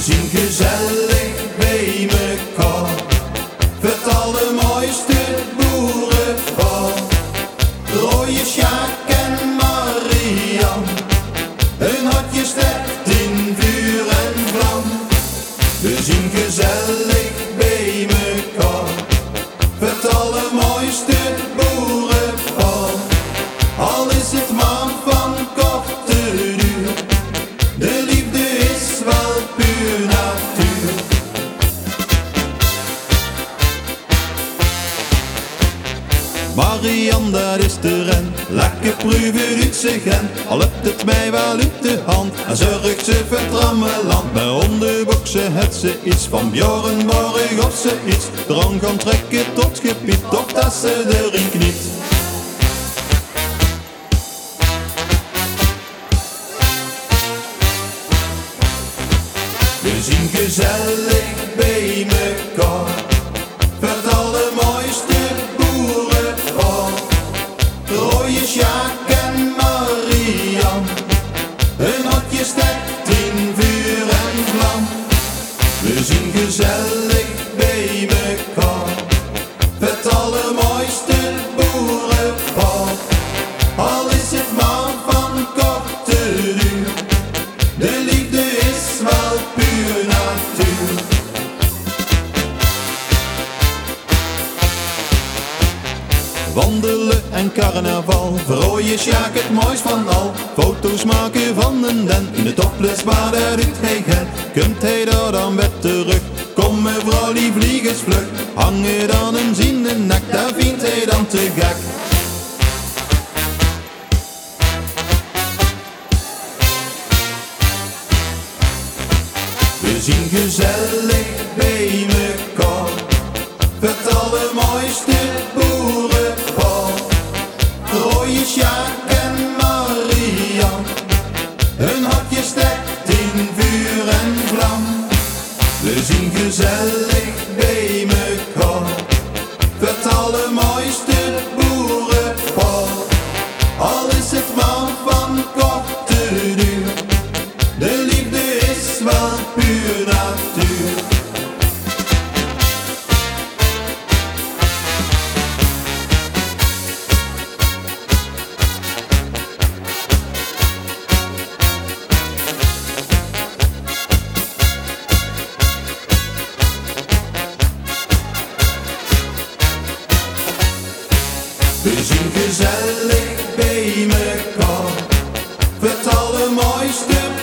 zien gezellig bij mekaar het allermooiste boerenpaar. Rooie Sjaak en Marian, hun hartje steekt in vuur en vlam. We zien gezellig bij mekaar het allermooiste boerenpaar. Al is het maar van korte duur, de liefde is wel puur natuur. Marian, dat is de ren, lekker proeven uit zich hen. Al hebt het mij wel uit de hand, en zorgt ze voor het rammeland. Bij hondenboksen het ze iets van Bjorn, morgen of ze iets drank gaan trekken tot gebied, of dat ze erin kniet. We zien gezellig bij mekaar het allermooiste boerenpaar. Rooie Sjaak en Marian, hun hartje steekt in vuur en vlam. We zien gezellig bij mekaar het allermooiste boerenpaar. Al is het maar van korte duur, de liefde is wel puur natuur. Wandelen en carnaval, voor Rooie Sjaak het mooist van al. Foto's maken van een den, in de topless waar dat doet hij gen. Kunt hij daar dan weer terug, kom mevrouw die vliegensvlug. Hangen dan hem zien de nek, daar vindt hij dan te gek. We zien gezellig bij mekaar het allermooiste boerenpaar. Rooie Sjaak en Marian, hun hartje steekt in vuur en vlam. We zien gezellig bij mekaar het allermooiste boerenpaar. Al is het maar van korte duur, de liefde is wel puur natuur. We zien gezellig bij mekaar het allermooiste